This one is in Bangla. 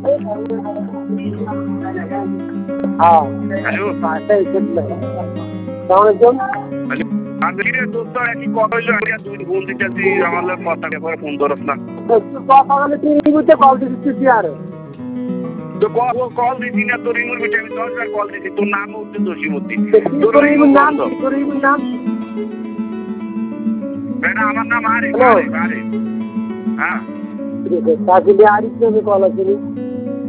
हाँ হ্যালো पासे इतना समझो আমি রে দোস্ত একই কথা হইলো আমি আর দুই ফোন দিতেছি আমার লোক কথা পরে ফোন ধরস না तो কথা বলে তুই বুঝতে কল দিছিস আরে তো কল দিছি না তোর রিমুর বিটে আমি 10 বার কল দিছি তোর নাম হচ্ছে দোষীমতি তোর নাম তোর নাম বেটা আমার নাম আরে আরে হ্যাঁ তাকে আরিফ নামে কল আছে